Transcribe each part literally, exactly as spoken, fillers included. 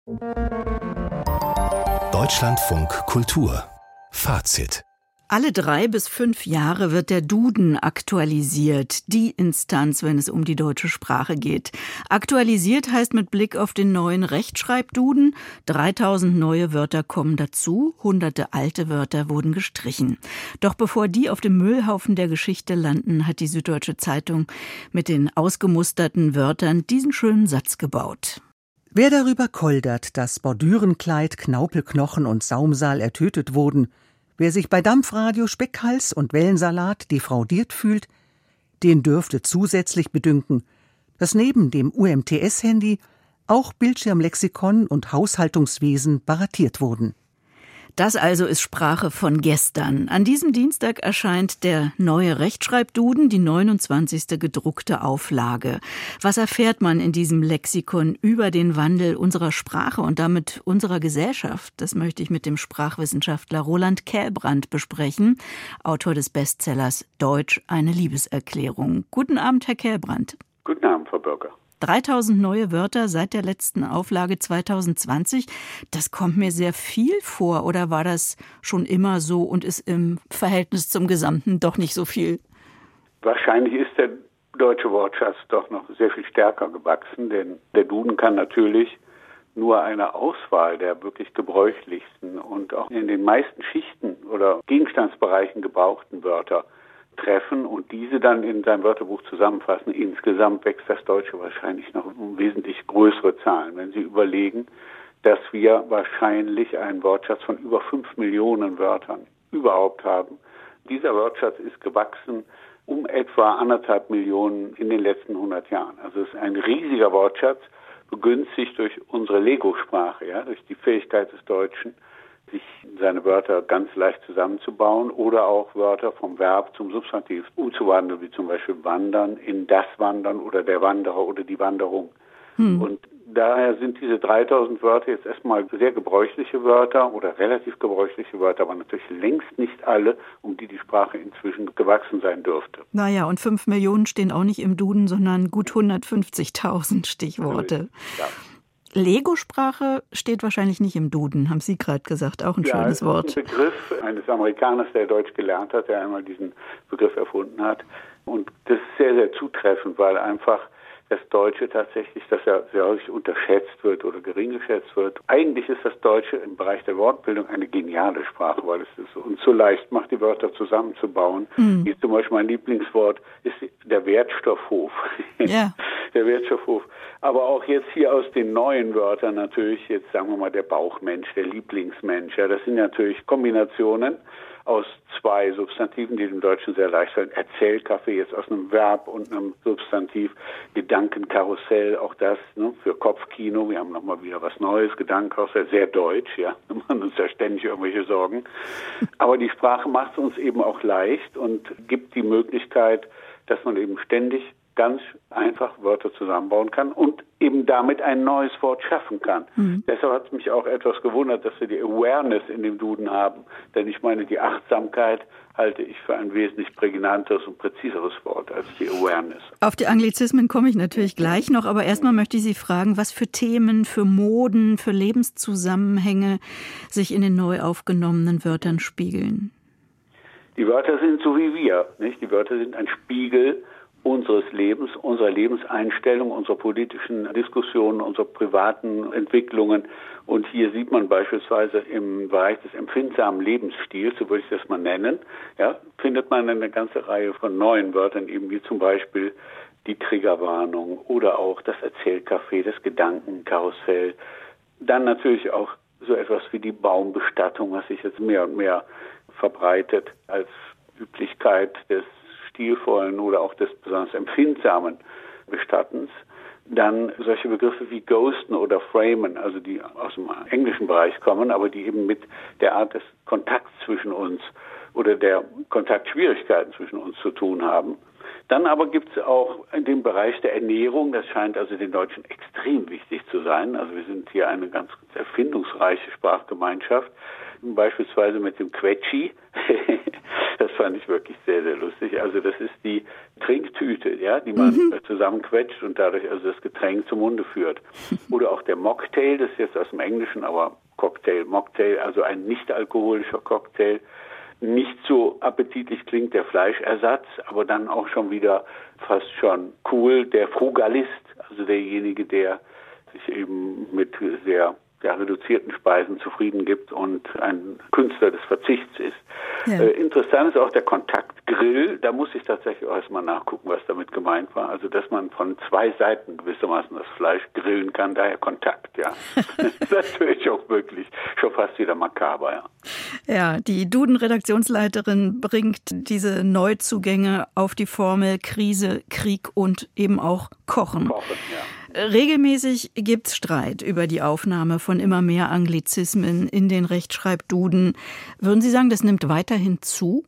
Deutschlandfunk Kultur Fazit. Alle drei bis fünf Jahre wird der Duden aktualisiert, die Instanz, wenn es um die deutsche Sprache geht. Aktualisiert heißt mit Blick auf den neuen Rechtschreibduden, dreitausend neue Wörter kommen dazu, hunderte alte Wörter wurden gestrichen. Doch bevor die auf dem Müllhaufen der Geschichte landen, hat die Süddeutsche Zeitung mit den ausgemusterten Wörtern diesen schönen Satz gebaut. Wer darüber koldert, dass Bordürenkleid, Knaupelknochen und Saumsaal ertötet wurden, wer sich bei Dampfradio, Speckhals und Wellensalat defraudiert fühlt, den dürfte zusätzlich bedünken, dass neben dem U M T S-Handy auch Bildschirmlexikon und Haushaltungswesen baratiert wurden. Das also ist Sprache von gestern. An diesem Dienstag erscheint der neue Rechtschreibduden, die neunundzwanzigste gedruckte Auflage. Was erfährt man in diesem Lexikon über den Wandel unserer Sprache und damit unserer Gesellschaft? Das möchte ich mit dem Sprachwissenschaftler Roland Kälbrand besprechen, Autor des Bestsellers Deutsch, eine Liebeserklärung. Guten Abend, Herr Kälbrand. Guten Abend, Frau Bürger. dreitausend neue Wörter seit der letzten Auflage zweitausendzwanzig. Das kommt mir sehr viel vor. Oder war das schon immer so und ist im Verhältnis zum Gesamten doch nicht so viel? Wahrscheinlich ist der deutsche Wortschatz doch noch sehr viel stärker gewachsen, denn der Duden kann natürlich nur eine Auswahl der wirklich gebräuchlichsten und auch in den meisten Schichten oder Gegenstandsbereichen gebrauchten Wörter treffen und diese dann in seinem Wörterbuch zusammenfassen. Insgesamt wächst das Deutsche wahrscheinlich noch um wesentlich größere Zahlen, wenn Sie überlegen, dass wir wahrscheinlich einen Wortschatz von über fünf Millionen Wörtern überhaupt haben. Dieser Wortschatz ist gewachsen um etwa anderthalb Millionen in den letzten hundert Jahren. Also es ist ein riesiger Wortschatz, begünstigt durch unsere Lego-Sprache, ja, durch die Fähigkeit des Deutschen, sich seine Wörter ganz leicht zusammenzubauen oder auch Wörter vom Verb zum Substantiv umzuwandeln, wie zum Beispiel wandern in das Wandern oder der Wanderer oder die Wanderung. Hm. Und daher sind diese dreitausend Wörter jetzt erstmal sehr gebräuchliche Wörter oder relativ gebräuchliche Wörter, aber natürlich längst nicht alle, um die die Sprache inzwischen gewachsen sein dürfte. Naja, und fünf Millionen stehen auch nicht im Duden, sondern gut hundertfünfzigtausend Stichworte. Ja. Lego-Sprache steht wahrscheinlich nicht im Duden, haben Sie gerade gesagt, auch ein ja, schönes Wort. Das ist ein Begriff eines Amerikaners, der Deutsch gelernt hat, der einmal diesen Begriff erfunden hat. Und das ist sehr, sehr zutreffend, weil einfach das Deutsche tatsächlich, das ja sehr häufig unterschätzt wird oder gering geschätzt wird. Eigentlich ist das Deutsche im Bereich der Wortbildung eine geniale Sprache, weil es es uns so leicht macht, die Wörter zusammenzubauen. Mhm. Wie zum Beispiel mein Lieblingswort ist der Wertstoffhof. Ja. Der Wertstoffhof. Aber auch jetzt hier aus den neuen Wörtern natürlich, jetzt sagen wir mal der Bauchmensch, der Lieblingsmensch. Ja, das sind natürlich Kombinationen aus zwei Substantiven, die dem Deutschen sehr leicht fallen. Erzählkaffee jetzt aus einem Verb und einem Substantiv. Gedankenkarussell, auch das ne, für Kopfkino. Wir haben nochmal wieder was Neues. Gedankenkarussell, sehr deutsch, ja. Wir machen uns ja ständig irgendwelche Sorgen. Aber die Sprache macht es uns eben auch leicht und gibt die Möglichkeit, dass man eben ständig ganz einfach Wörter zusammenbauen kann und eben damit ein neues Wort schaffen kann. Mhm. Deshalb hat es mich auch etwas gewundert, dass wir die Awareness in dem Duden haben. Denn ich meine, die Achtsamkeit halte ich für ein wesentlich prägnanteres und präziseres Wort als die Awareness. Auf die Anglizismen komme ich natürlich gleich noch, aber erstmal möchte ich Sie fragen, was für Themen, für Moden, für Lebenszusammenhänge sich in den neu aufgenommenen Wörtern spiegeln. Die Wörter sind so wie wir, nicht? Die Wörter sind ein Spiegel unseres Lebens, unserer Lebenseinstellung, unserer politischen Diskussionen, unserer privaten Entwicklungen. Und hier sieht man beispielsweise im Bereich des empfindsamen Lebensstils, so würde ich das mal nennen, ja, findet man eine ganze Reihe von neuen Wörtern, eben wie zum Beispiel die Triggerwarnung oder auch das Erzählcafé, das Gedankenkarussell. Dann natürlich auch so etwas wie die Baumbestattung, was sich jetzt mehr und mehr verbreitet als Üblichkeit des stilvollen oder auch des besonders empfindsamen Bestattens. Dann solche Begriffe wie Ghosten oder Framen, also die aus dem englischen Bereich kommen, aber die eben mit der Art des Kontakts zwischen uns oder der Kontaktschwierigkeiten zwischen uns zu tun haben. Dann aber gibt es auch in dem Bereich der Ernährung, das scheint also den Deutschen extrem wichtig zu sein. Also wir sind hier eine ganz erfindungsreiche Sprachgemeinschaft, beispielsweise mit dem Quetschi. Das fand ich wirklich sehr, sehr lustig. Also das ist die Trinktüte, ja, die man mhm. zusammenquetscht und dadurch also das Getränk zum Munde führt. Oder auch der Mocktail, das ist jetzt aus dem Englischen, aber Cocktail, Mocktail, also ein nicht alkoholischer Cocktail. Nicht so appetitlich klingt der Fleischersatz, aber dann auch schon wieder fast schon cool. Der Frugalist, also derjenige, der sich eben mit sehr ja, reduzierten Speisen zufrieden gibt und ein Künstler des Verzichts ist. Ja. Äh, interessant ist auch der Kontaktgrill. Da muss ich tatsächlich auch erstmal nachgucken, was damit gemeint war. Also, dass man von zwei Seiten gewissermaßen das Fleisch grillen kann, daher Kontakt, ja. Das ist natürlich auch wirklich schon fast wieder makaber, ja. Ja, die Duden-Redaktionsleiterin bringt diese Neuzugänge auf die Formel Krise, Krieg und eben auch Kochen. Kochen, ja. Regelmäßig gibt's Streit über die Aufnahme von immer mehr Anglizismen in den Rechtschreibduden. Würden Sie sagen, das nimmt weiterhin zu?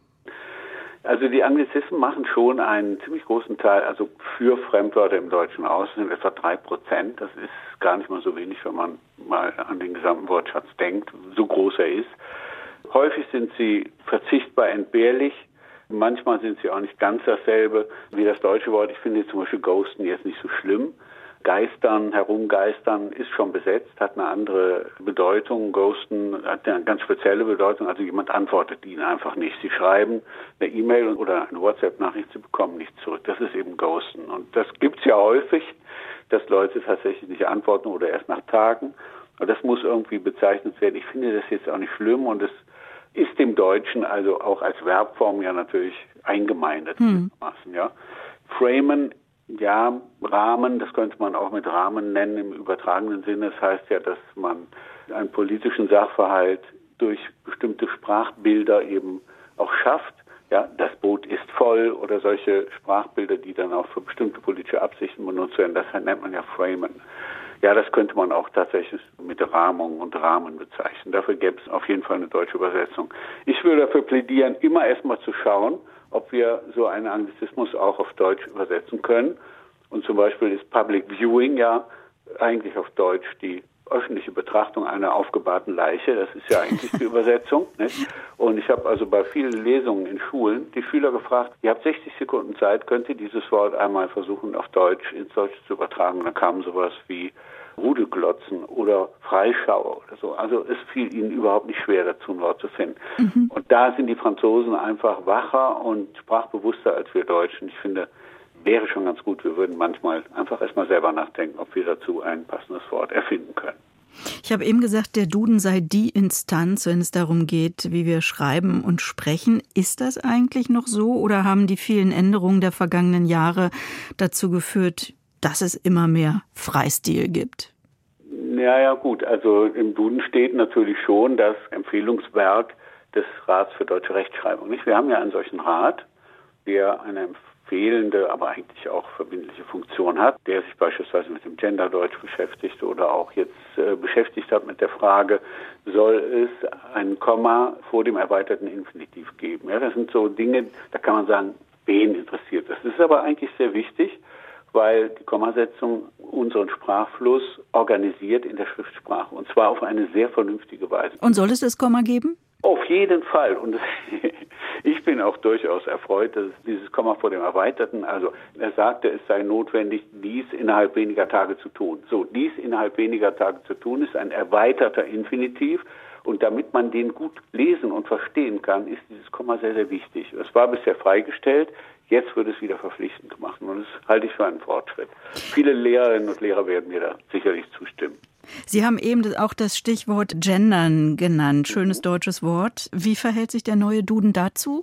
Also die Anglizismen machen schon einen ziemlich großen Teil, also für Fremdwörter im Deutschen aus, das sind etwa drei Prozent. Das ist gar nicht mal so wenig, wenn man mal an den gesamten Wortschatz denkt, so groß er ist. Häufig sind sie verzichtbar entbehrlich. Manchmal sind sie auch nicht ganz dasselbe wie das deutsche Wort. Ich finde zum Beispiel ghosten jetzt nicht so schlimm. Geistern, herumgeistern ist schon besetzt, hat eine andere Bedeutung. Ghosten hat eine ganz spezielle Bedeutung, also jemand antwortet Ihnen einfach nicht. Sie schreiben eine E-Mail oder eine WhatsApp-Nachricht, Sie bekommen nichts zurück. Das ist eben Ghosten. Und das gibt's ja häufig, dass Leute tatsächlich nicht antworten oder erst nach Tagen. Aber das muss irgendwie bezeichnet werden. Ich finde das jetzt auch nicht schlimm und es ist dem Deutschen also auch als Verbform ja natürlich eingemeindet. Hm. Ja. Framen, ja, Rahmen, das könnte man auch mit Rahmen nennen im übertragenen Sinne. Das heißt ja, dass man einen politischen Sachverhalt durch bestimmte Sprachbilder eben auch schafft. Ja, das Boot ist voll oder solche Sprachbilder, die dann auch für bestimmte politische Absichten benutzt werden, das nennt man ja Framen. Ja, das könnte man auch tatsächlich mit Rahmung und Rahmen bezeichnen. Dafür gäbe es auf jeden Fall eine deutsche Übersetzung. Ich würde dafür plädieren, immer erstmal zu schauen, ob wir so einen Anglizismus auch auf Deutsch übersetzen können. Und zum Beispiel ist Public Viewing ja eigentlich auf Deutsch die öffentliche Betrachtung einer aufgebahrten Leiche. Das ist ja eigentlich die Übersetzung. Nicht? Und ich habe also bei vielen Lesungen in Schulen die Schüler gefragt, ihr habt sechzig Sekunden Zeit, könnt ihr dieses Wort einmal versuchen auf Deutsch ins Deutsche zu übertragen? Und dann kam sowas wie Rudelglotzen oder Freischauer oder so. Also es fiel ihnen überhaupt nicht schwer, dazu ein Wort zu finden. Mhm. Und da sind die Franzosen einfach wacher und sprachbewusster als wir Deutschen. Ich finde, wäre schon ganz gut. Wir würden manchmal einfach erstmal selber nachdenken, ob wir dazu ein passendes Wort erfinden können. Ich habe eben gesagt, der Duden sei die Instanz, wenn es darum geht, wie wir schreiben und sprechen. Ist das eigentlich noch so oder haben die vielen Änderungen der vergangenen Jahre dazu geführt, dass es immer mehr Freistil gibt? Ja, ja, gut. Also im Duden steht natürlich schon das Empfehlungswerk des Rats für deutsche Rechtschreibung. Nicht? Wir haben ja einen solchen Rat, der eine fehlende, aber eigentlich auch verbindliche Funktion hat, der sich beispielsweise mit dem Genderdeutsch beschäftigt oder auch jetzt äh, beschäftigt hat mit der Frage, soll es ein Komma vor dem erweiterten Infinitiv geben? Ja, das sind so Dinge, da kann man sagen, wen interessiert das? Das ist aber eigentlich sehr wichtig, weil die Kommasetzung unseren Sprachfluss organisiert in der Schriftsprache und zwar auf eine sehr vernünftige Weise. Und soll es das Komma geben? Auf jeden Fall. Und ich bin auch durchaus erfreut, dass dieses Komma vor dem Erweiterten, also er sagte, es sei notwendig, dies innerhalb weniger Tage zu tun. So, dies innerhalb weniger Tage zu tun ist ein erweiterter Infinitiv. Und damit man den gut lesen und verstehen kann, ist dieses Komma sehr, sehr wichtig. Es war bisher freigestellt, jetzt wird es wieder verpflichtend gemacht. Und das halte ich für einen Fortschritt. Viele Lehrerinnen und Lehrer werden mir da sicherlich zustimmen. Sie haben eben auch das Stichwort Gendern genannt. Schönes deutsches Wort. Wie verhält sich der neue Duden dazu?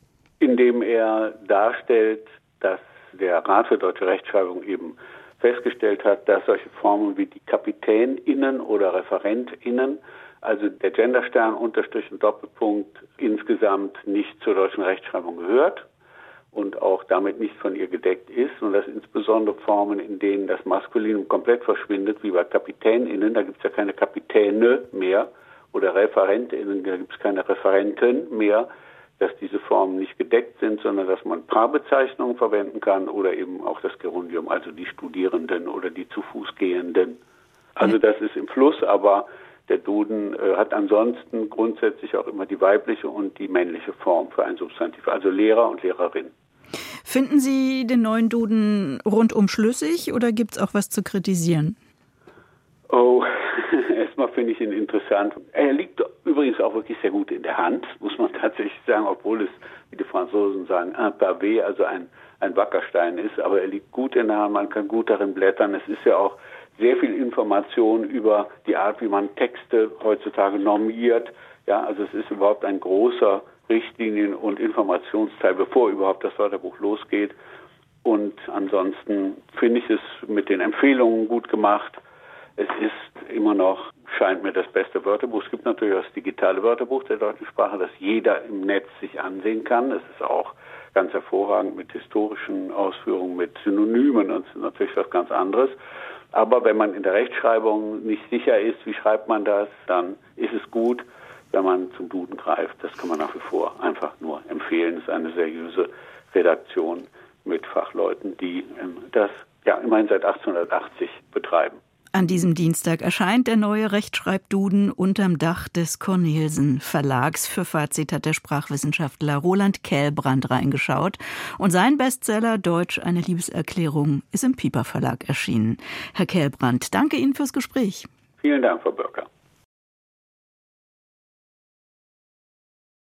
Indem er darstellt, dass der Rat für deutsche Rechtschreibung eben festgestellt hat, dass solche Formen wie die KapitänInnen oder ReferentInnen, also der Genderstern, Unterstrich und Doppelpunkt, insgesamt nicht zur deutschen Rechtschreibung gehört und auch damit nicht von ihr gedeckt ist und dass insbesondere Formen, in denen das Maskulinum komplett verschwindet, wie bei KapitänInnen, da gibt es ja keine Kapitäne mehr, oder ReferentInnen, da gibt es keine Referenten mehr, dass diese Formen nicht gedeckt sind, sondern dass man Paarbezeichnungen verwenden kann oder eben auch das Gerundium, also die Studierenden oder die zu Fuß Gehenden. Also das ist im Fluss, aber der Duden äh, hat ansonsten grundsätzlich auch immer die weibliche und die männliche Form für ein Substantiv, also Lehrer und Lehrerin. Finden Sie den neuen Duden rundum schlüssig oder gibt es auch was zu kritisieren? Oh, erstmal finde ich ihn interessant. Er liegt übrigens auch wirklich sehr gut in der Hand, muss man tatsächlich sagen, obwohl es, wie die Franzosen sagen, un pavé, also ein, ein Wackerstein ist. Aber er liegt gut in der Hand, man kann gut darin blättern. Es ist ja auch sehr viel Information über die Art, wie man Texte heutzutage normiert. Ja, also es ist überhaupt ein großer Richtlinien- und Informationsteil, bevor überhaupt das Wörterbuch losgeht. Und ansonsten finde ich es mit den Empfehlungen gut gemacht. Es ist immer noch, scheint mir, das beste Wörterbuch. Es gibt natürlich auch das digitale Wörterbuch der deutschen Sprache, das jeder im Netz sich ansehen kann. Es ist auch ganz hervorragend mit historischen Ausführungen, mit Synonymen und natürlich was ganz anderes. Aber wenn man in der Rechtschreibung nicht sicher ist, wie schreibt man das, dann ist es gut, wenn man zum Duden greift. Das kann man nach wie vor einfach nur empfehlen. Es ist eine seriöse Redaktion mit Fachleuten, die das ja immerhin seit achtzehnhundertachtzig betreiben. An diesem Dienstag erscheint der neue Rechtschreibduden unterm Dach des Cornelsen Verlags. Für Fazit hat der Sprachwissenschaftler Roland Kälbrand reingeschaut. Und sein Bestseller Deutsch, eine Liebeserklärung, ist im Piper Verlag erschienen. Herr Kälbrand, danke Ihnen fürs Gespräch. Vielen Dank, Frau Börker.